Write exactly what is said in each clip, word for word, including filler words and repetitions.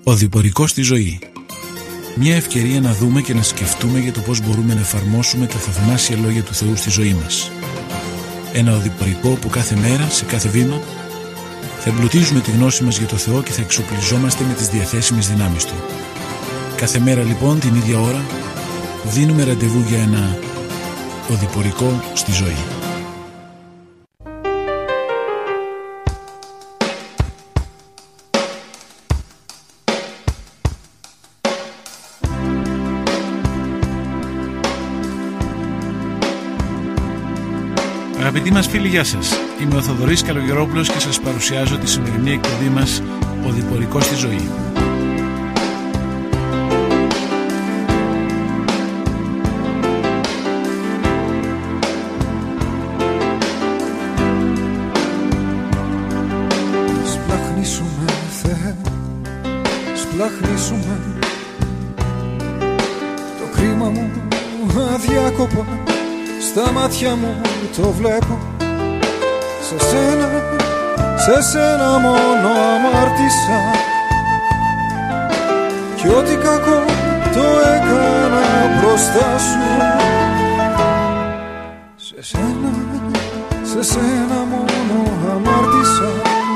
Οδηπορικό στη ζωή. Μια ευκαιρία να δούμε και να σκεφτούμε για το πώς μπορούμε να εφαρμόσουμε τα θαυμάσια λόγια του Θεού στη ζωή μας. Ένα οδηπορικό που κάθε μέρα, σε κάθε βήμα, θα εμπλουτίζουμε τη γνώση μας για το Θεό και θα εξοπλιζόμαστε με τις διαθέσιμες δυνάμεις Του. Κάθε μέρα λοιπόν, την ίδια ώρα, δίνουμε ραντεβού για ένα οδηπορικό στη ζωή. Αγαπητοί μας φίλοι, γεια σας. Είμαι ο Θοδωρής Καλογερόπουλος και σας παρουσιάζω τη σημερινή εκπομπή μας «Οδηπορικό στη ζωή». Σπλαχνίσουμε, Θεέ, σπλαχνίσουμε. Το κρίμα μου αδιάκοπα στα μάτια μου το βλέπω. Σε σένα, σε σένα μόνο αμάρτησα κι ό,τι κακό το έκανα μπροστά σου. Σε σένα, σε σένα μόνο αμάρτησα.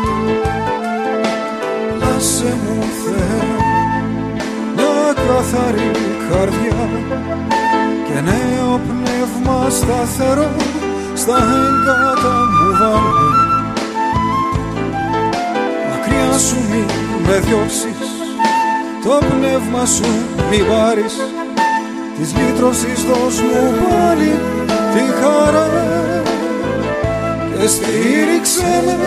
Άσε μου, Θεέ, μια καθαρή καρδιά και νέο πνεύμα σταθερό στα έγκατα μου βάλε. Μακριά σου μη με διώξεις, το πνεύμα σου μη πάρεις, της λύτρωσης δώσ' μου πάλι τη χαρά και στήριξέ με,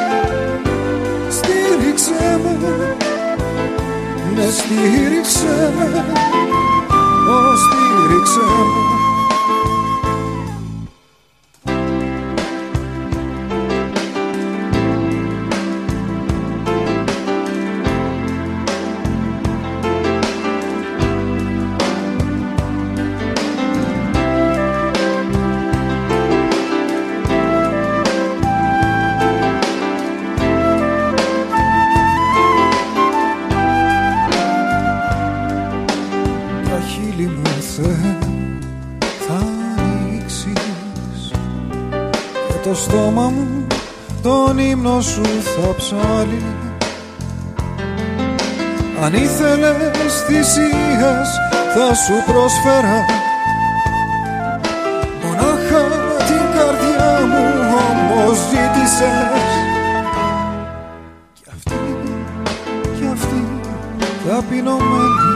στήριξέ με, ναι στήριξέ με, ω στήριξέ με. Το στόμα μου τον ύμνο σου θα ψάλει. Αν ήθελες θυσίες θα σου προσφέρα, μονάχα την καρδιά μου όμως ζήτησες. Κι αυτή, κι αυτή ταπεινωμένη,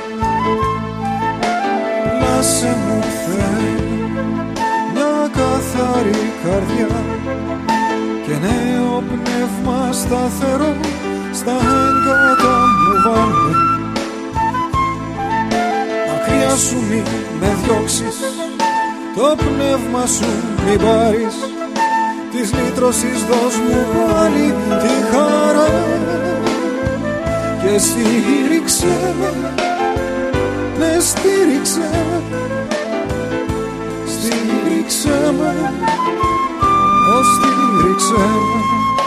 πλάσε μου Θεέ μια καθαρή καρδιά και νέο πνεύμα σταθερό στα έγκατα μου βάλε. Μακριά σου μη με διώξεις, το πνεύμα σου μη πάρεις, της λύτρωσης δώσ' μου πάλι τη χαρά και στήριξέ με, με στήριξέ με, στήριξέ με, ω στήριξέ με.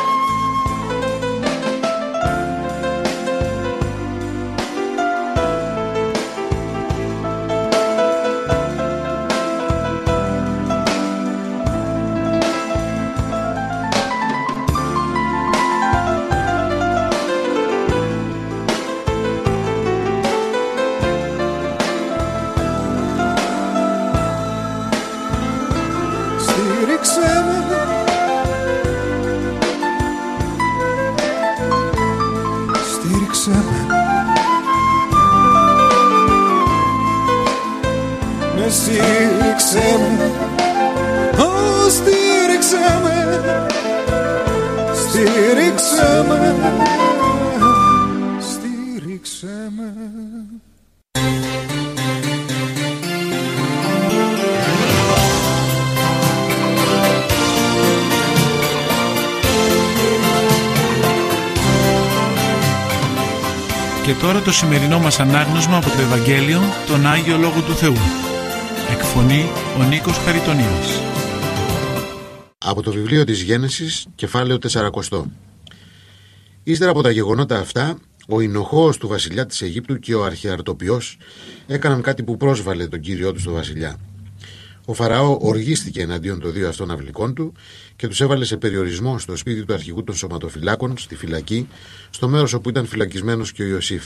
Στήριξέ με, ω στήριξέ με, στήριξέ με, στήριξέ με. Και τώρα το σημερινό μας ανάγνωσμα από το Ευαγγέλιο, τον Άγιο Λόγο του Θεού. Εκφωνεί ο Νίκος Χαριτονίδης. Από το βιβλίο της Γένεσης, κεφάλαιο τέσσερα. Ύστερα από τα γεγονότα αυτά, Ο εινοχώος του βασιλιά της Αιγύπτου και ο αρχιαρτοποιός έκαναν κάτι που πρόσβαλε τον κύριό του στο βασιλιά. Ο Φαραώ οργίστηκε εναντίον των δύο αυτών αυλικών του και τους έβαλε σε περιορισμό στο σπίτι του αρχηγού των σωματοφυλάκων, στη φυλακή, στο μέρος όπου ήταν φυλακισμένος και ο Ιωσήφ.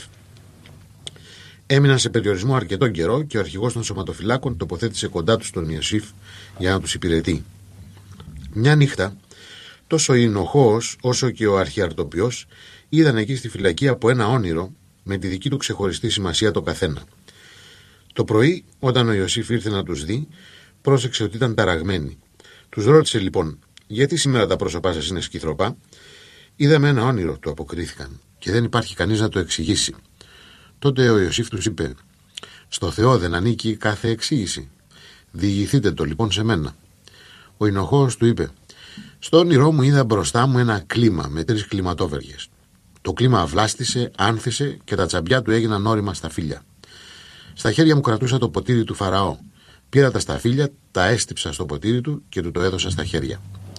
Έμειναν σε περιορισμό αρκετόν καιρό και ο αρχηγός των σωματοφυλάκων τοποθέτησε κοντά τους τον Ιωσήφ για να τους υπηρετεί. Μια νύχτα, τόσο ο εινοχώος όσο και ο αρχιαρτοποιός είδαν εκεί στη φυλακή από ένα όνειρο με τη δική του ξεχωριστή σημασία το καθένα. Το πρωί, όταν ο Ιωσήφ ήρθε να τους δει, πρόσεξε ότι ήταν ταραγμένοι. Τους ρώτησε λοιπόν: «Γιατί σήμερα τα πρόσωπά σας είναι σκυθροπά?» «Είδαμε ένα όνειρο», του αποκρίθηκαν, «και δεν υπάρχει κανείς να το εξηγήσει». Τότε ο Ιωσήφ τους είπε: «Στο Θεό δεν ανήκει κάθε εξήγηση. Διηγηθείτε το λοιπόν σε μένα». Ο εινοχώος του είπε: «Στο όνειρό μου είδα μπροστά μου ένα κλίμα με τρεις κλιματόβεργες. Το κλίμα αυλάστησε, άνθησε και τα τσαμπιά του έγιναν όρημα σταφύλια. Στα χέρια μου κρατούσα το ποτήρι του Φαραώ. Πήρα τα σταφύλια, τα έστυψα στο ποτήρι του και του το έδωσα στα χέρια».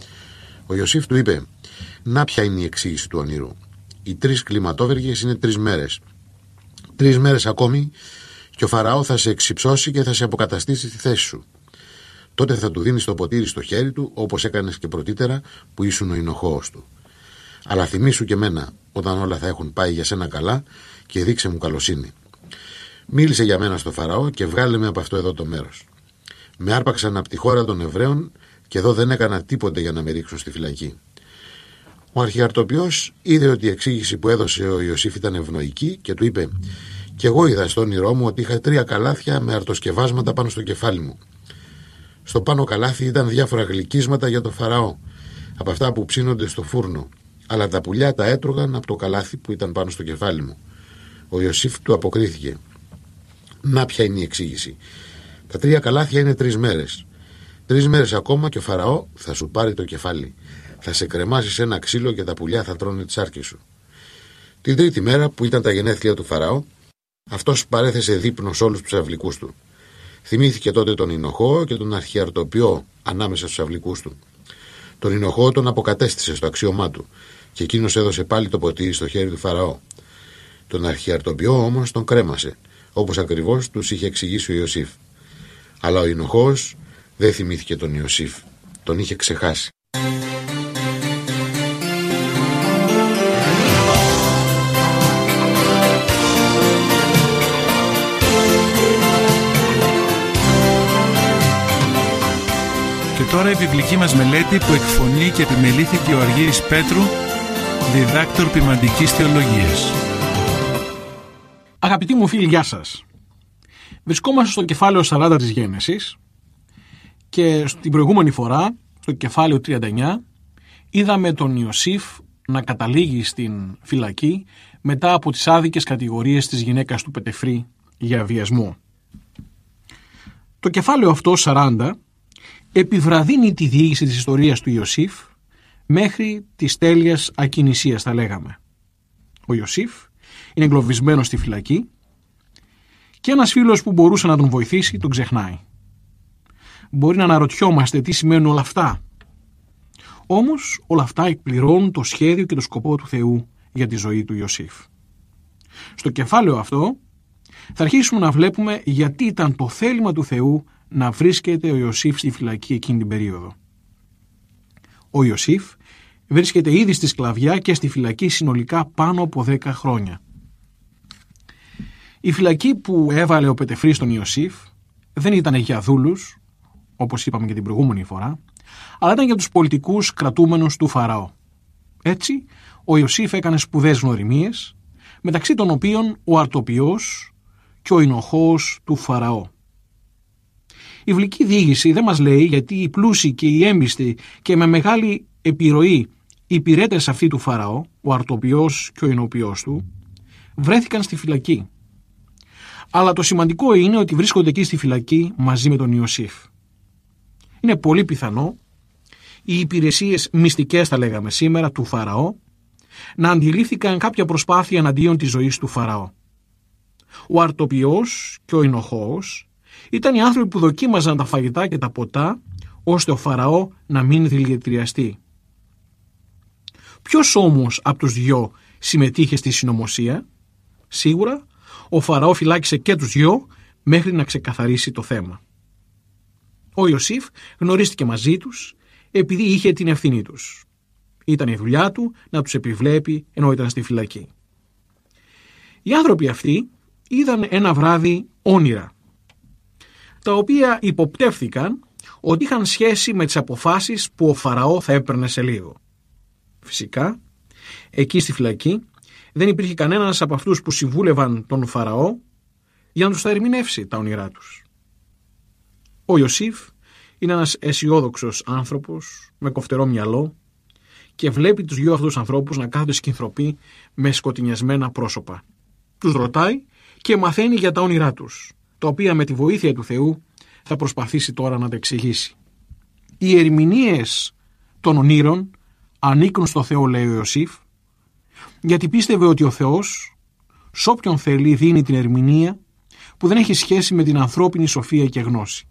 Ο Ιωσήφ του είπε: «Να ποια είναι η εξήγηση του ονείρου. Οι τρεις κλιματόβεργες είναι τρεις μέρες. Τρεις μέρες ακόμη και ο Φαραώ θα σε εξυψώσει και θα σε αποκαταστήσει στη θέση σου. Τότε θα του δίνεις το ποτήρι στο χέρι του, όπως έκανες και πρωτήτερα που ήσουν ο εινοχώος του. Αλλά θυμήσου και μένα όταν όλα θα έχουν πάει για σένα καλά και δείξε μου καλοσύνη. Μίλησε για μένα στο Φαραώ και βγάλε με από αυτό εδώ το μέρος. Με άρπαξαν από τη χώρα των Εβραίων και εδώ δεν έκανα τίποτε για να με ρίξουν στη φυλακή». Ο αρχιαρτοποιός είδε ότι η εξήγηση που έδωσε ο Ιωσήφ ήταν ευνοϊκή και του είπε: «Κι εγώ είδα στο όνειρό μου ότι είχα τρία καλάθια με αρτοσκευάσματα πάνω στο κεφάλι μου. Στο πάνω καλάθι ήταν διάφορα γλυκίσματα για το Φαραώ, από αυτά που ψήνονται στο φούρνο, αλλά τα πουλιά τα έτρωγαν από το καλάθι που ήταν πάνω στο κεφάλι μου». Ο Ιωσήφ του αποκρίθηκε: «Να ποια είναι η εξήγηση. Τα τρία καλάθια είναι τρεις μέρες. Τρεις μέρες ακόμα και ο Φαραώ θα σου πάρει το κεφάλι. Θα σε κρεμάσει σε ένα ξύλο και τα πουλιά θα τρώνε τις άρκες σου». Την τρίτη μέρα, που ήταν τα γενέθλια του Φαραώ, αυτός παρέθεσε δείπνο σε όλους τους αυλικούς του. Θυμήθηκε τότε τον εινοχώο και τον αρχιαρτοποιό ανάμεσα στους αυλικούς του. Τον εινοχώο τον αποκατέστησε στο αξίωμά του και εκείνος έδωσε πάλι το ποτήρι στο χέρι του Φαραώ. Τον αρχιαρτοποιό όμως τον κρέμασε, όπως ακριβώς τους είχε εξηγήσει ο Ιωσήφ. Αλλά ο εινοχώος δεν θυμήθηκε τον Ιωσήφ, τον είχε ξεχάσει. Και τώρα η βιβλική μας μελέτη που εκφωνεί και επιμελήθηκε ο Αργύρης Πέτρου, διδάκτορ ποιμαντικής θεολογίας. Αγαπητοί μου φίλοι, γεια σας. Βρισκόμαστε στο κεφάλαιο σαράντα της Γένεσης και στην προηγούμενη φορά, στο κεφάλαιο τριάντα εννιά, είδαμε τον Ιωσήφ να καταλήγει στην φυλακή μετά από τις άδικες κατηγορίες της γυναίκας του Πετεφρή για βιασμό. Το κεφάλαιο αυτό, σαράντα, επιβραδύνει τη διήγηση της ιστορίας του Ιωσήφ μέχρι της τέλειας ακινησίας, θα λέγαμε. Ο Ιωσήφ είναι εγκλωβισμένος στη φυλακή και ένας φίλος που μπορούσε να τον βοηθήσει τον ξεχνάει. Μπορεί να αναρωτιόμαστε τι σημαίνουν όλα αυτά. Όμως όλα αυτά εκπληρώνουν το σχέδιο και το σκοπό του Θεού για τη ζωή του Ιωσήφ. Στο κεφάλαιο αυτό θα αρχίσουμε να βλέπουμε γιατί ήταν το θέλημα του Θεού να βρίσκεται ο Ιωσήφ στη φυλακή εκείνη την περίοδο. Ο Ιωσήφ βρίσκεται ήδη στη σκλαβιά και στη φυλακή συνολικά πάνω από δέκα χρόνια. Η φυλακή που έβαλε ο Πετεφρής στον Ιωσήφ δεν ήταν για δούλους, όπως είπαμε και την προηγούμενη φορά, αλλά ήταν για τους πολιτικούς κρατούμενους του Φαραώ. Έτσι, ο Ιωσήφ έκανε σπουδαίες γνωριμίες, μεταξύ των οποίων ο αρτοποιός και ο εινοχώος του Φαραώ. Η βιβλική διήγηση δεν μας λέει γιατί οι πλούσιοι και οι έμπιστοι και με μεγάλη επιρροή οι υπηρέτες αυτοί του Φαραώ, ο αρτοποιός και ο εινοποιός του, βρέθηκαν στη φυλακή. Αλλά το σημαντικό είναι ότι βρίσκονται εκεί στη φυλακή μαζί με τον Ιωσήφ. Είναι πολύ πιθανό οι υπηρεσίες μυστικές, θα λέγαμε σήμερα, του Φαραώ να αντιλήφθηκαν κάποια προσπάθεια εναντίον της ζωής του Φαραώ. Ο αρτοποιός και ο εινοχώος ήταν οι άνθρωποι που δοκίμαζαν τα φαγητά και τα ποτά ώστε ο Φαραώ να μην δηλητηριαστεί. Ποιος όμως από τους δυο συμμετείχε στη συνωμοσία? Σίγουρα, ο Φαραώ φυλάκισε και τους δυο μέχρι να ξεκαθαρίσει το θέμα. Ο Ιωσήφ γνωρίστηκε μαζί τους επειδή είχε την ευθύνη τους. Ήταν η δουλειά του να τους επιβλέπει ενώ ήταν στη φυλακή. Οι άνθρωποι αυτοί είδαν ένα βράδυ όνειρα, τα οποία υποπτεύθηκαν ότι είχαν σχέση με τις αποφάσεις που ο Φαραώ θα έπαιρνε σε λίγο. Φυσικά, εκεί στη φυλακή δεν υπήρχε κανένας από αυτούς που συμβούλευαν τον Φαραώ για να τους τα ερμηνεύσει τα όνειρά τους. Ο Ιωσήφ είναι ένας αισιόδοξος άνθρωπος με κοφτερό μυαλό και βλέπει τους δυο αυτούς ανθρώπους να κάθονται σκυνθρωποί με σκοτεινιασμένα πρόσωπα. Τους ρωτάει και μαθαίνει για τα όνειρά τους, τα οποία με τη βοήθεια του Θεού θα προσπαθήσει τώρα να τα εξηγήσει. Οι ερμηνείες των ονείρων ανήκουν στο Θεό, λέει ο Ιωσήφ, γιατί πίστευε ότι ο Θεός σ' όποιον θέλει δίνει την ερμηνεία που δεν έχει σχέση με την ανθρώπινη σοφία και γνώση.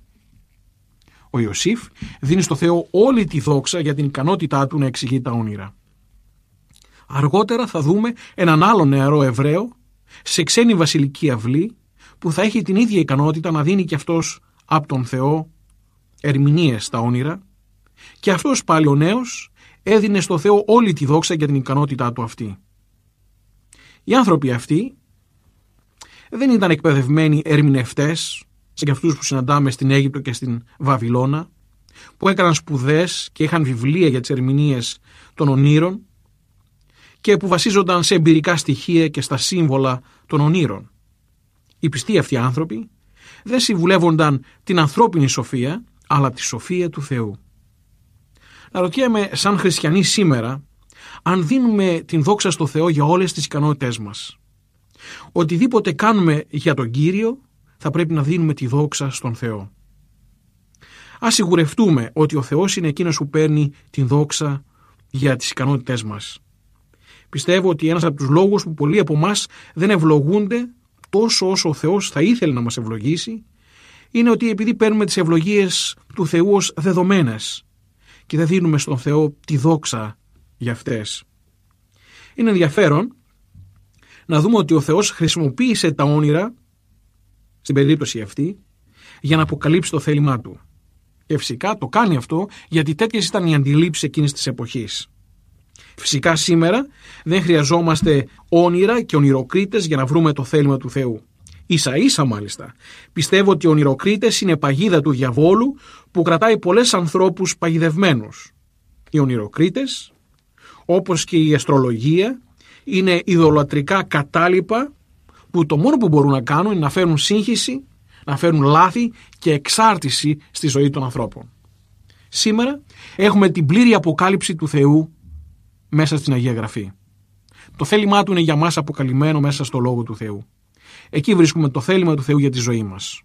Ο Ιωσήφ δίνει στο Θεό όλη τη δόξα για την ικανότητά του να εξηγεί τα όνειρα. Αργότερα θα δούμε έναν άλλο νεαρό Εβραίο σε ξένη βασιλική αυλή που θα έχει την ίδια ικανότητα να δίνει και αυτός από τον Θεό ερμηνείες στα όνειρα, και αυτός πάλι ο νέος έδινε στο Θεό όλη τη δόξα για την ικανότητά του αυτή. Οι άνθρωποι αυτοί δεν ήταν εκπαιδευμένοι ερμηνευτές σαν και αυτούς που συναντάμε στην Αίγυπτο και στην Βαβυλώνα, που έκαναν σπουδές και είχαν βιβλία για τις ερμηνείες των ονείρων και που βασίζονταν σε εμπειρικά στοιχεία και στα σύμβολα των ονείρων. Οι πιστοί αυτοί άνθρωποι δεν συμβουλεύονταν την ανθρώπινη σοφία, αλλά τη σοφία του Θεού. Να ρωτιέμαι, σαν χριστιανοί σήμερα, αν δίνουμε την δόξα στο Θεό για όλες τις ικανότητές μας. Οτιδήποτε κάνουμε για τον Κύριο, θα πρέπει να δίνουμε τη δόξα στον Θεό. Ας σιγουρευτούμε ότι ο Θεός είναι εκείνος που παίρνει την δόξα για τις ικανότητές μας. Πιστεύω ότι ένας από τους λόγους που πολλοί από εμάς δεν ευλογούνται τόσο όσο ο Θεός θα ήθελε να μας ευλογήσει, είναι ότι επειδή παίρνουμε τις ευλογίες του Θεού ως δεδομένες και δεν δίνουμε στον Θεό τη δόξα για αυτές. Είναι ενδιαφέρον να δούμε ότι ο Θεός χρησιμοποίησε τα όνειρα, στην περίπτωση αυτή, για να αποκαλύψει το θέλημά του. Και φυσικά το κάνει αυτό γιατί τέτοιες ήταν οι αντιλήψεις εκείνης της εποχής. Φυσικά σήμερα δεν χρειαζόμαστε όνειρα και ονειροκρίτες για να βρούμε το θέλημα του Θεού. Ίσα ίσα μάλιστα. Πιστεύω ότι οι ονειροκρίτες είναι παγίδα του διαβόλου που κρατάει πολλές ανθρώπους παγιδευμένους. Οι ονειροκρίτες, όπως και η αστρολογία, είναι ειδωλατρικά κατάλοιπα που το μόνο που μπορούν να κάνουν είναι να φέρουν σύγχυση, να φέρουν λάθη και εξάρτηση στη ζωή των ανθρώπων. Σήμερα έχουμε την πλήρη αποκάλυψη του Θεού μέσα στην Αγία Γραφή. Το θέλημά του είναι για μας αποκαλυμμένο μέσα στο Λόγο του Θεού. Εκεί βρίσκουμε το θέλημα του Θεού για τη ζωή μας.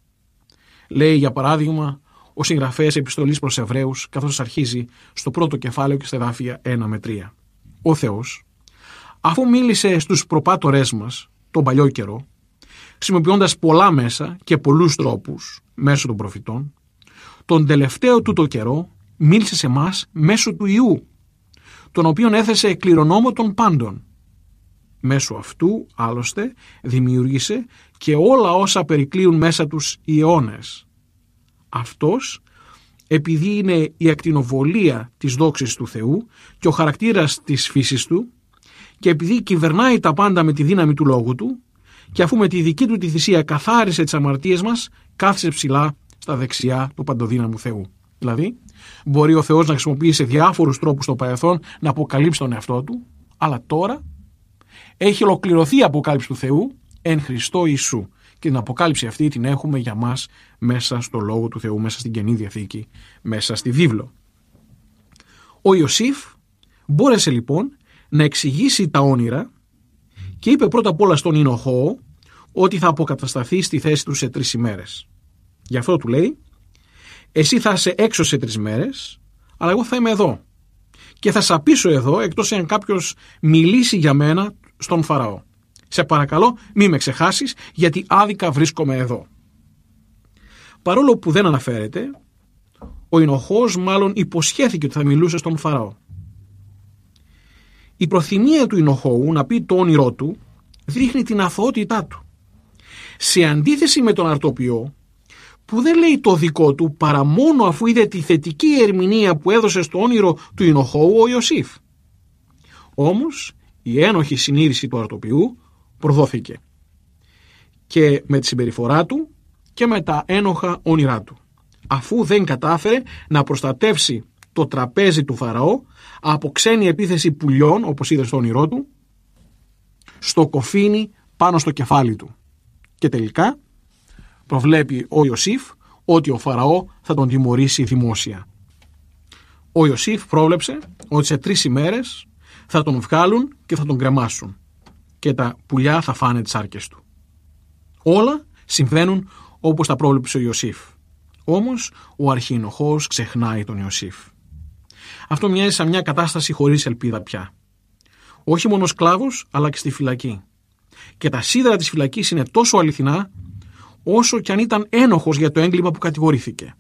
Λέει για παράδειγμα ο συγγραφέας επιστολής προς Εβραίους, καθώς αρχίζει στο πρώτο κεφάλαιο και στα εδάφια ένα με τρία. Ο Θεός, αφού μίλησε στους προπάτορές μας τον παλιό καιρό, χρησιμοποιώντας πολλά μέσα και πολλούς τρόπους μέσω των προφητών, τον τελευταίο τούτο καιρό μίλησε σε μας μέσω του Υιού, τον οποίον έθεσε κληρονόμο των πάντων. Μέσω αυτού, άλλωστε, δημιούργησε και όλα όσα περικλείουν μέσα τους οι αιώνες. Αυτός, επειδή είναι η ακτινοβολία της δόξης του Θεού και ο χαρακτήρας της φύσης του, και επειδή κυβερνάει τα πάντα με τη δύναμη του λόγου του, και αφού με τη δική του τη θυσία καθάρισε τις αμαρτίες μας, κάθισε ψηλά στα δεξιά του παντοδύναμου Θεού. Δηλαδή, μπορεί ο Θεός να χρησιμοποιήσει σε διάφορους τρόπους στο παρελθόν να αποκαλύψει τον εαυτό του, αλλά τώρα έχει ολοκληρωθεί η αποκάλυψη του Θεού εν Χριστώ Ιησού. Και την αποκάλυψη αυτή την έχουμε για μας μέσα στο Λόγο του Θεού, μέσα στην Καινή Διαθήκη, μέσα στη Βίβλο. Ο Ιωσήφ μπόρεσε λοιπόν να εξηγήσει τα όνειρα και είπε πρώτα απ' όλα στον Ινοχώ ότι θα αποκατασταθεί στη θέση του σε τρεις ημέρες. Γι' αυτό του λέει: εσύ θα είσαι έξω σε τρεις μέρες, αλλά εγώ θα είμαι εδώ. Και θα σ' απίσω εδώ, εκτός εάν κάποιος μιλήσει για μένα στον Φαραώ. Σε παρακαλώ μη με ξεχάσεις, γιατί άδικα βρίσκομαι εδώ. Παρόλο που δεν αναφέρεται, ο Ινοχώς μάλλον υποσχέθηκε ότι θα μιλούσε στον Φαραώ. Η προθυμία του Ινοχώου να πει το όνειρό του δείχνει την αθωότητά του. Σε αντίθεση με τον αρτοποιό, που δεν λέει το δικό του παρά μόνο αφού είδε τη θετική ερμηνεία που έδωσε στο όνειρο του Ινοχώου ο Ιωσήφ. Όμως η ένοχη συνείδηση του αρτοποιού προδόθηκε και με τη συμπεριφορά του και με τα ένοχα όνειρά του, αφού δεν κατάφερε να προστατεύσει το τραπέζι του Φαραώ από ξένη επίθεση πουλιών, όπως είδε στο όνειρό του, στο κοφίνι πάνω στο κεφάλι του. Και τελικά προβλέπει ο Ιωσήφ ότι ο Φαραώ θα τον τιμωρήσει δημόσια. Ο Ιωσήφ πρόβλεψε ότι σε τρεις ημέρες θα τον βγάλουν και θα τον κρεμάσουν και τα πουλιά θα φάνε τις άρκες του. Όλα συμβαίνουν όπως τα πρόβλεψε ο Ιωσήφ. Όμως ο αρχιενοχός ξεχνάει τον Ιωσήφ. Αυτό μοιάζει σαν μια κατάσταση χωρίς ελπίδα πια. Όχι μόνο σκλάβος, αλλά και στη φυλακή. Και τα σίδερα της φυλακής είναι τόσο αληθινά, όσο κι αν ήταν ένοχος για το έγκλημα που κατηγορήθηκε.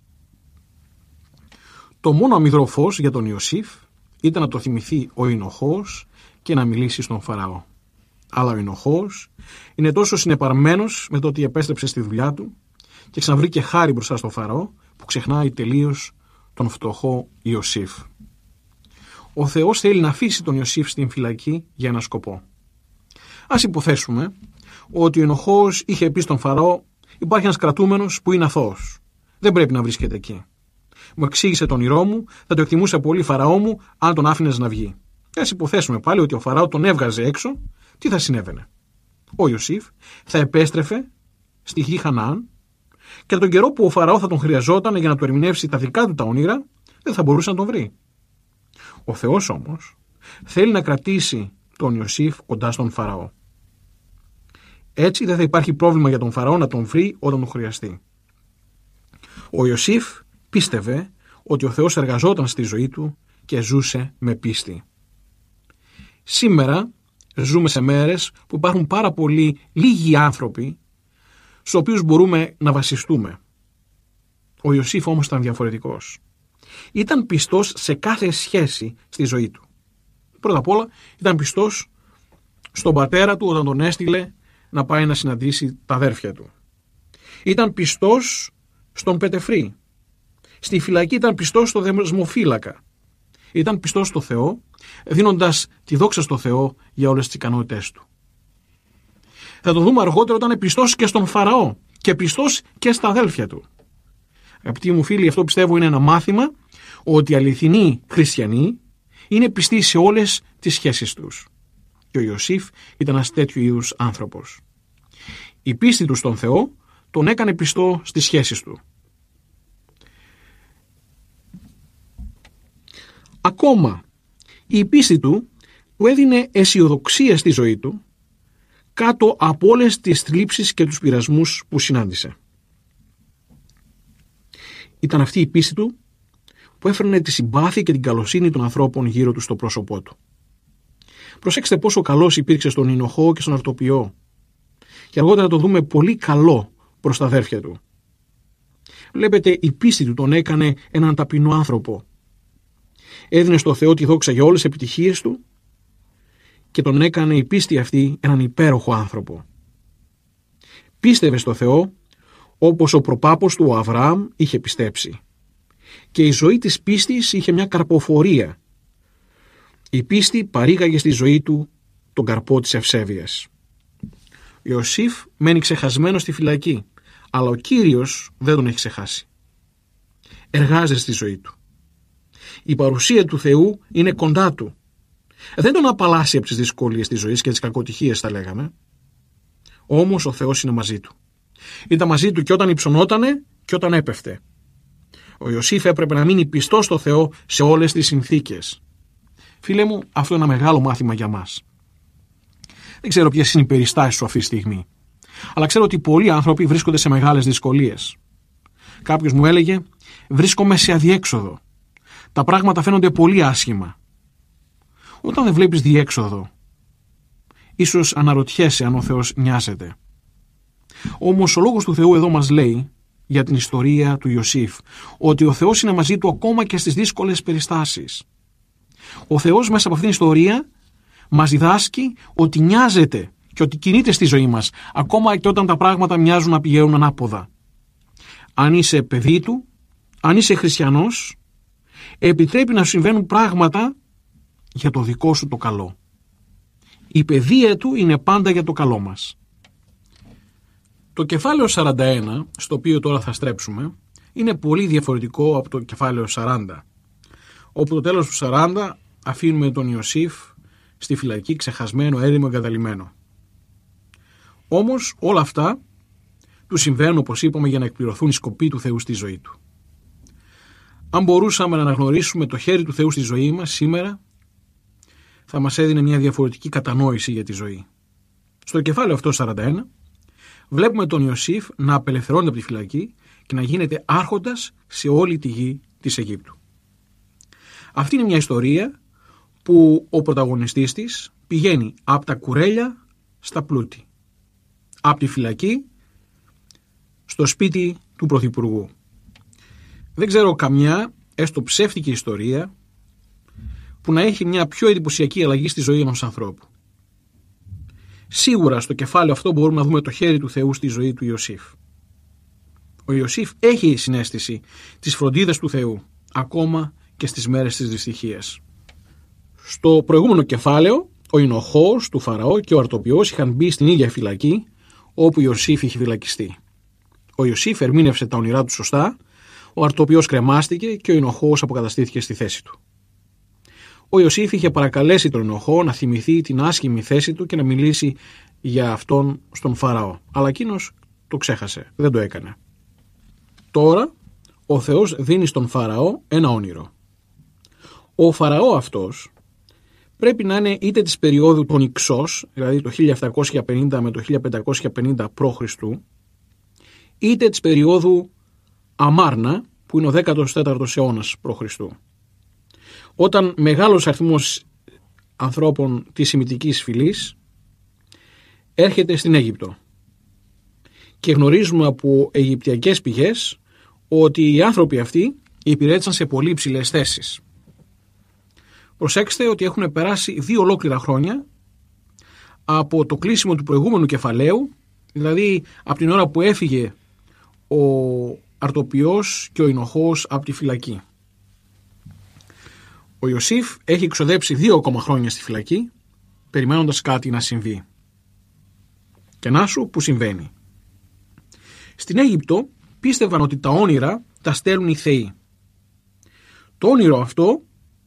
Το μόνο αμυδρό φως για τον Ιωσήφ ήταν να το θυμηθεί ο Ινοχώς και να μιλήσει στον Φαραώ. Αλλά ο Ινοχώς είναι τόσο συνεπαρμένος με το ότι επέστρεψε στη δουλειά του και ξαναβρήκε χάρη μπροστά στον Φαραώ, που ξεχνάει τελείως τον φτωχό Ιωσήφ. Ο Θεός θέλει να αφήσει τον Ιωσήφ στην φυλακή για ένα σκοπό. Ας υποθέσουμε ότι ο Ινοχώς είχε πει στον Φαραώ: υπάρχει ένας κρατούμενος που είναι αθώος. Δεν πρέπει να βρίσκεται εκεί. Μου εξήγησε τον όνειρό μου, θα το εκτιμούσε πολύ Φαραώ μου αν τον άφηνες να βγει. Ας υποθέσουμε πάλι ότι ο Φαραώ τον έβγαζε έξω, τι θα συνέβαινε? Ο Ιωσήφ θα επέστρεφε στη γη Χαναάν και τον καιρό που ο Φαραώ θα τον χρειαζόταν για να του ερμηνεύσει τα δικά του τα όνειρα, δεν θα μπορούσε να τον βρει. Ο Θεός όμως θέλει να κρατήσει τον Ιωσήφ κοντά στον Φαραώ. Έτσι δεν θα υπάρχει πρόβλημα για τον Φαραώ να τον βρει όταν τον χρειαστεί. Ο Ιωσήφ πίστευε ότι ο Θεός εργαζόταν στη ζωή του και ζούσε με πίστη. Σήμερα ζούμε σε μέρες που υπάρχουν πάρα πολλοί λίγοι άνθρωποι στους οποίους μπορούμε να βασιστούμε. Ο Ιωσήφ όμως ήταν διαφορετικός. Ήταν πιστός σε κάθε σχέση στη ζωή του. Πρώτα απ' όλα ήταν πιστός στον πατέρα του όταν τον έστειλε να πάει να συναντήσει τα αδέρφια του. Ήταν πιστός στον Πετεφρή. Στη φυλακή ήταν πιστός στο δεσμοφύλακα. Ήταν πιστός στο Θεό, δίνοντας τη δόξα στο Θεό για όλες τις ικανότητές του. Θα το δούμε αργότερα όταν είναι πιστός και στον Φαραώ και πιστός και στα αδέλφια του. Αγαπητοί μου φίλοι, αυτό πιστεύω είναι ένα μάθημα ότι οι αληθινοί χριστιανοί είναι πιστοί σε όλες τις σχέσεις τους. Και ο Ιωσήφ ήταν ένας τέτοιου είδους άνθρωπος. Η πίστη του στον Θεό τον έκανε πιστό στις σχέσεις του. Ακόμα η πίστη του του έδινε αισιοδοξία στη ζωή του κάτω από όλες τις θλίψεις και τους πειρασμούς που συνάντησε. Ήταν αυτή η πίστη του που έφερνε τη συμπάθεια και την καλοσύνη των ανθρώπων γύρω του στο πρόσωπό του. Προσέξτε πόσο καλός υπήρξε στον Ινοχώ και στον αρτοποιό. Και αργότερα το δούμε πολύ καλό προς τα αδέρφια του. Βλέπετε, η πίστη του τον έκανε έναν ταπεινό άνθρωπο. Έδινε στο Θεό τη δόξα για όλες τις επιτυχίες του και τον έκανε η πίστη αυτή έναν υπέροχο άνθρωπο. Πίστευε στο Θεό όπως ο προπάπος του ο Αβραάμ είχε πιστέψει. Και η ζωή της πίστης είχε μια καρποφορία. Η πίστη παρήγαγε στη ζωή του τον καρπό της ευσέβειας. Ο Ιωσήφ μένει ξεχασμένος στη φυλακή, αλλά ο Κύριος δεν τον έχει ξεχάσει. Εργάζεται στη ζωή του. Η παρουσία του Θεού είναι κοντά του. Δεν τον απαλλάσσει από τις δυσκολίες της ζωής και τις κακοτυχίες, θα λέγαμε. Όμως ο Θεός είναι μαζί του. Ήταν μαζί του και όταν υψωνότανε και όταν έπεφτε. Ο Ιωσήφ έπρεπε να μείνει πιστός στο Θεό σε όλες τις συνθήκες. Φίλε μου, αυτό είναι ένα μεγάλο μάθημα για μας. Δεν ξέρω ποιες είναι οι περιστάσεις σου αυτή τη στιγμή, αλλά ξέρω ότι πολλοί άνθρωποι βρίσκονται σε μεγάλες δυσκολίες. Κάποιος μου έλεγε: βρίσκομαι σε αδιέξοδο. Τα πράγματα φαίνονται πολύ άσχημα. Όταν δεν βλέπεις διέξοδο, ίσως αναρωτιέσαι αν ο Θεός νοιάζεται. Όμως ο λόγος του Θεού εδώ μας λέει για την ιστορία του Ιωσήφ ότι ο Θεός είναι μαζί του ακόμα και στις δύσκολες περιστάσεις. Ο Θεός μέσα από αυτήν την ιστορία μας διδάσκει ότι νοιάζεται και ότι κινείται στη ζωή μας, ακόμα και όταν τα πράγματα μοιάζουν να πηγαίνουν ανάποδα. Αν είσαι παιδί του, αν είσαι χριστιανός, επιτρέπει να σου συμβαίνουν πράγματα για το δικό σου το καλό. Η παιδεία του είναι πάντα για το καλό μας. Το κεφάλαιο σαράντα ένα, στο οποίο τώρα θα στρέψουμε, είναι πολύ διαφορετικό από το κεφάλαιο σαράντα, όπου το τέλος του σαράντα αφήνουμε τον Ιωσήφ στη φυλακή ξεχασμένο, έρημο, εγκαταλειμμένο. Όμως όλα αυτά του συμβαίνουν, όπως είπαμε, για να εκπληρωθούν οι σκοποί του Θεού στη ζωή του. Αν μπορούσαμε να αναγνωρίσουμε το χέρι του Θεού στη ζωή μας σήμερα, θα μας έδινε μια διαφορετική κατανόηση για τη ζωή. Στο κεφάλαιο αυτό σαράντα ένα βλέπουμε τον Ιωσήφ να απελευθερώνεται από τη φυλακή και να γίνεται άρχοντας σε όλη τη γη της Αιγύπτου. Αυτή είναι μια ιστορία που ο πρωταγωνιστής της πηγαίνει από τα κουρέλια στα πλούτη, από τη φυλακή στο σπίτι του Πρωθυπουργού. Δεν ξέρω καμιά έστω ψεύτικη ιστορία που να έχει μια πιο εντυπωσιακή αλλαγή στη ζωή ενός ανθρώπου. Σίγουρα στο κεφάλαιο αυτό μπορούμε να δούμε το χέρι του Θεού στη ζωή του Ιωσήφ. Ο Ιωσήφ έχει συναίσθηση της φροντίδας του Θεού, ακόμα και στις μέρες της δυστυχίας. Στο προηγούμενο κεφάλαιο, ο εινοχός του Φαραώ και ο αρτοποιός είχαν μπει στην ίδια φυλακή όπου ο Ιωσήφ είχε φυλακιστεί. Ο Ιωσήφ ερμήνευσε τα όνειρά του σωστά, ο αρτοποιός κρεμάστηκε και ο εινοχός αποκαταστήθηκε στη θέση του. Ο Ιωσήφ είχε παρακαλέσει τον εινοχό να θυμηθεί την άσχημη θέση του και να μιλήσει για αυτόν στον Φαραώ. Αλλά εκείνος το ξέχασε, δεν το έκανε. Τώρα ο Θεός δίνει στον Φαραώ ένα όνειρο. Ο Φαραώ αυτός πρέπει να είναι είτε της περίοδου των Ιξός, δηλαδή το χίλια επτακόσια πενήντα με το χίλια πεντακόσια πενήντα π.Χ., είτε της περίοδου Αμάρνα, που είναι ο δέκατος τέταρτος αιώνας π.Χ., όταν μεγάλος αριθμός ανθρώπων της Σημιτικής φυλής έρχεται στην Αίγυπτο. Και γνωρίζουμε από αιγυπτιακές πηγές ότι οι άνθρωποι αυτοί υπηρέτησαν σε πολύ υψηλές θέσεις. Προσέξτε ότι έχουν περάσει δύο ολόκληρα χρόνια από το κλείσιμο του προηγούμενου κεφαλαίου, δηλαδή από την ώρα που έφυγε ο αρτοποιός και ο εινοχός από τη φυλακή. Ο Ιωσήφ έχει εξοδέψει δύο ακόμα χρόνια στη φυλακή, περιμένοντας κάτι να συμβεί. Και να σου που συμβαίνει. Στην Αίγυπτο πίστευαν ότι τα όνειρα τα στέλνουν οι θεοί. Το όνειρο αυτό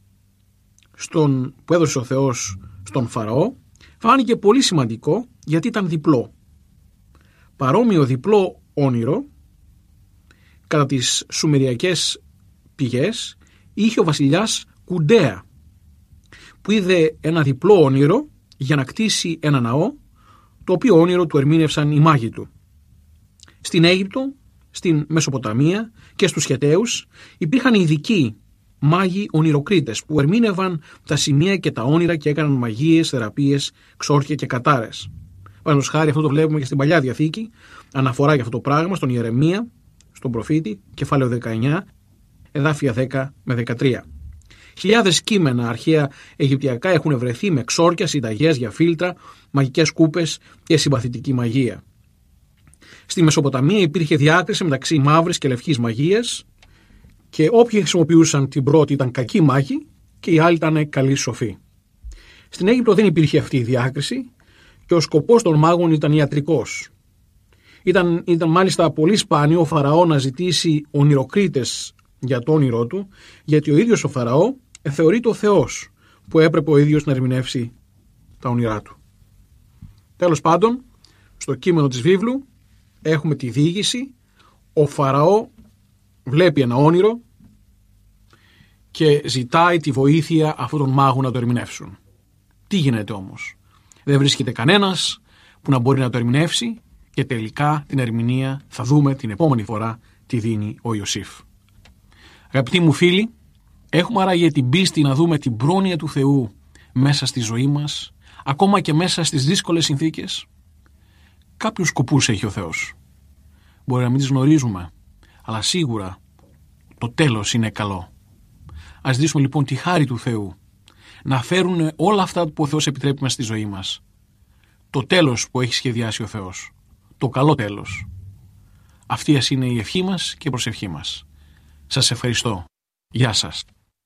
στον, που έδωσε ο Θεός στον Φαραώ φάνηκε πολύ σημαντικό γιατί ήταν διπλό. Παρόμοιο διπλό όνειρο κατά τις σουμεριακές πηγές είχε ο βασιλιάς Κουντέα, που είδε ένα διπλό όνειρο για να κτίσει ένα ναό, το οποίο όνειρο του ερμήνευσαν οι μάγοι του. Στην Αίγυπτο, στην Μεσοποταμία και στους Χεταίους υπήρχαν ειδικοί μάγοι ονειροκρίτες που ερμήνευαν τα σημεία και τα όνειρα και έκαναν μαγείες, θεραπείες, ξόρκια και κατάρες. Παραδείγματος χάρη, αυτό το βλέπουμε και στην Παλιά Διαθήκη, αναφορά για αυτό το πράγμα στον Ιερεμία, στον προφήτη, κεφάλαιο δεκαεννιά, εδάφια δέκα με δεκατρία. Χιλιάδες κείμενα αρχαία αιγυπτιακά έχουν βρεθεί με ξόρκια, συνταγές για φίλτρα, μαγικές κούπες και συμπαθητική μαγεία. Στη Μεσοποταμία υπήρχε διάκριση μεταξύ μαύρης και λευκής μαγείας και όποιοι χρησιμοποιούσαν την πρώτη ήταν κακοί μάγοι και οι άλλοι ήταν καλοί σοφοί. Στην Αίγυπτο δεν υπήρχε αυτή η διάκριση και ο σκοπός των μάγων ήταν ιατρικός. Ήταν, ήταν μάλιστα πολύ σπάνιο ο Φαραώ να ζητήσει ονειροκρίτες για το όνειρό του, γιατί ο ίδιος ο Φαραώ θεωρείται ο Θεός που έπρεπε ο ίδιος να ερμηνεύσει τα όνειρά του. Τέλος πάντων, στο κείμενο της βίβλου έχουμε τη διήγηση. Ο Φαραώ βλέπει ένα όνειρο και ζητάει τη βοήθεια αυτών των μάγων να το ερμηνεύσουν. Τι γίνεται όμως? Δεν βρίσκεται κανένας που να μπορεί να το ερμηνεύσει και τελικά την ερμηνεία θα δούμε την επόμενη φορά τι δίνει ο Ιωσήφ. Αγαπητοί μου φίλοι, έχουμε άραγε την πίστη να δούμε την πρόνοια του Θεού μέσα στη ζωή μας, ακόμα και μέσα στις δύσκολες συνθήκες. Κάποιους σκοπούς έχει ο Θεός. Μπορεί να μην τις γνωρίζουμε, αλλά σίγουρα το τέλος είναι καλό. Ας ζητήσουμε λοιπόν τη χάρη του Θεού να φέρουν όλα αυτά που ο Θεός επιτρέπει μέσα στη ζωή μας το τέλος που έχει σχεδιάσει ο Θεός. Το καλό τέλος. Αυτή ας είναι η ευχή μας και η προσευχή μας. Σας ευχαριστώ. Γεια σας.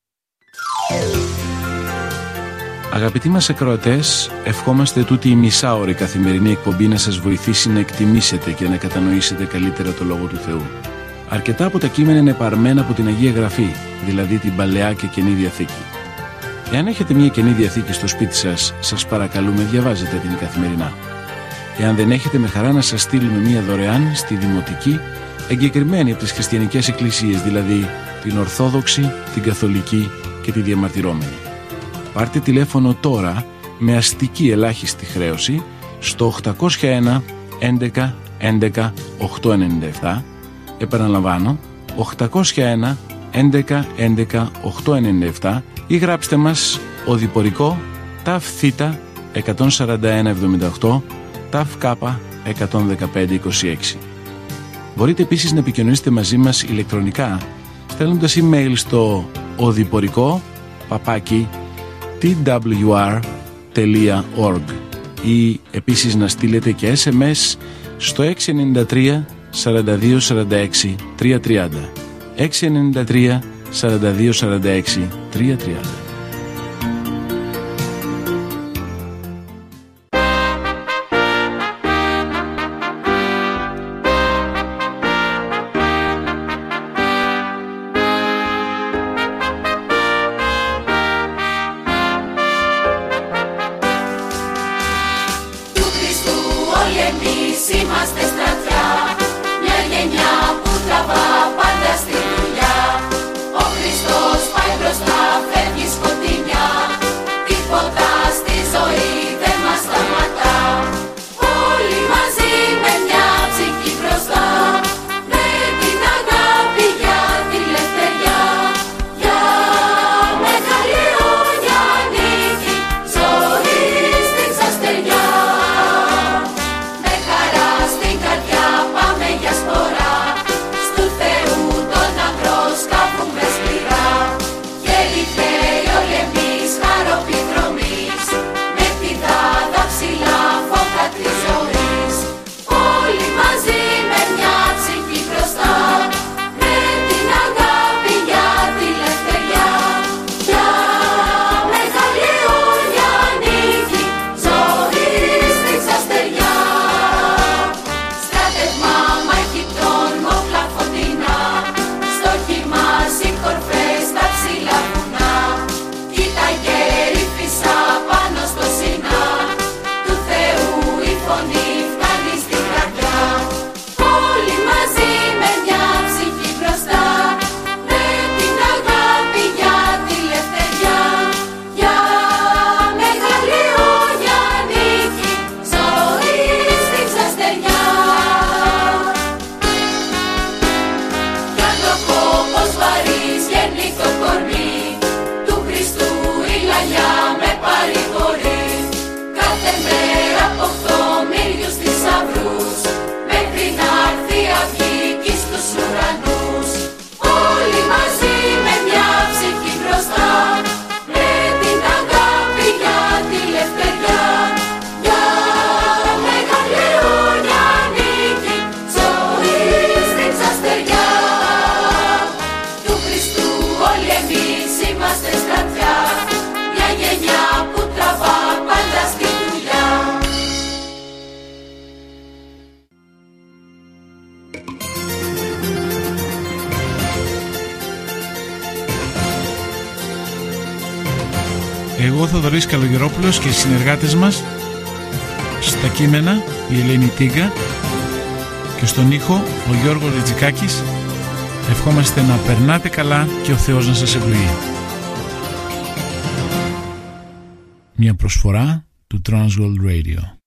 Αγαπητοί μας ακροατές, ευχόμαστε τούτη η μισάωρη καθημερινή εκπομπή να σας βοηθήσει να εκτιμήσετε και να κατανοήσετε καλύτερα το Λόγο του Θεού. Αρκετά από τα κείμενα είναι παρμένα από την Αγία Γραφή, δηλαδή την Παλαιά και Καινή Διαθήκη. Εάν έχετε μια Καινή Διαθήκη στο σπίτι σας, σας παρακαλούμε διαβάζετε την καθημερινά. Εάν δεν έχετε, με χαρά να σας στείλουμε μια δωρεάν στη Δημοτική, εγκεκριμένη από τις χριστιανικές εκκλησίες, δηλαδή την Ορθόδοξη, την Καθολική και τη Διαμαρτυρόμενη. Πάρτε τηλέφωνο τώρα με αστική ελάχιστη χρέωση στο οκτακόσια ένα έντεκα έντεκα οκτακόσια ενενήντα επτά. Επαναλαμβάνω, οκτακόσια ένα έντεκα έντεκα οκτακόσια ενενήντα επτά, ή γράψτε μας οδηπορικό ταφ θήτα εκατόν σαράντα ένα εβδομήντα οκτώ ταφ κάπα εκατόν δεκαπέντε είκοσι έξι. Μπορείτε επίσης να επικοινωνήσετε μαζί μας ηλεκτρονικά στέλνοντας email στο οδηπορικό παπάκι τι ντάμπλιου αρ τελεία org ή επίσης να στείλετε και ες εμ ες στο έξι εννιά τρία σαράντα δύο σαράντα έξι τριακόσια τριάντα έξι εννιά τρία σαράντα δύο σαράντα έξι τριακόσια τριάντα. Είμαστε στρατιά, μια γενιά που τραβά πάντα στη δουλειά. Ο Χριστός πάει μπροστά, φεύγει σκοτεινιά. Τίποτα στη ζωή δεν μας σταματά. Όλοι μαζί με μια ψυχή μπροστά, με την αγάπη για τη λευτεριά. Για μεγάλη όνια νίκη, ζωή στην ξαστεριά. Πάμε για σπορά, στου Θεού τον αγρό σκάβουμε σκληρά. Γελιθέοι όλοι εμείς χαροπιδρομείς, με τη δάδα ψηλά φώτα της ζωής. Όλοι μαζί με μια ψυχή μπροστά, με την αγάπη για τη λευτεριά. Για μεγάλη όνια νίκη, ζωή στην ξαστεριά. Κορφές στα ψηλά βουνά, κοίταγε η φύσα πάνω στο Σινά. Του Θεού η φωνή φτάνει στην καρδιά. Όλοι μαζί με μια ψυχή μπροστά, με την αγάπη για τη λευτεριά. Για μεγάλη όνια νίκη, ζωή στην ξαστεριά. Για το κόπος βαρύς βγαίνει το κορμί, του Χριστού η λαγιά με παρηγορεί. Κάθε μέρα αποκτώ μίλιους θησαυρούς, μέχρι να έρθει η αυγή κι στους ουρανούς. Όλοι μαζί με μια ψυχή μπροστά, με την αγάπη για τη λευτεριά. Για μεγάλη όνια νίκη, ζωή στην ξαστεριά. Του Χριστού όλοι εμείς είμαστε στρατιά, μια γενιά που τραβά πάντα στη δουλειά. Εγώ, Θοδωρής Καλογερόπουλος, και οι συνεργάτες μας στα κείμενα η Ελένη Τίγκα και στον ήχο ο Γιώργος Ριτζικάκης, ευχόμαστε να περνάτε καλά και ο Θεός να σας ευλογεί. Μια προσφορά του Transworld Radio.